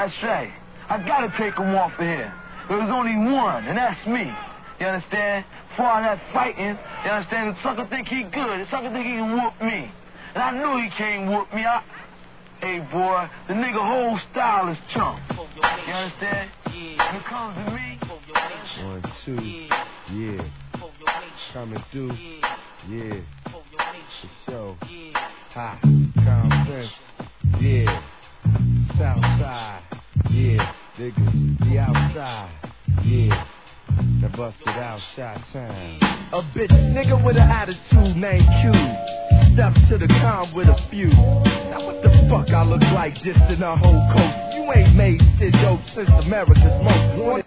That's right. I gotta take him off of here. There's only one, and that's me. You understand? For all that fighting, you understand? The sucker think he good. The sucker think he can whoop me. And I knew he can't whoop me. Hey, boy, the nigga whole style is chump. You understand? When it comes to me... 1, 2, yeah. Coming through, yeah. For sure. Ha, Compton, yeah. Southside, yeah. Niggas, the outside, yeah. Now bust it out, shot time. A bitch nigga with an attitude named Q. Steps to the calm with a few. Now what the fuck I look like just in a whole coast? You ain't made shit dope since America's most wanted.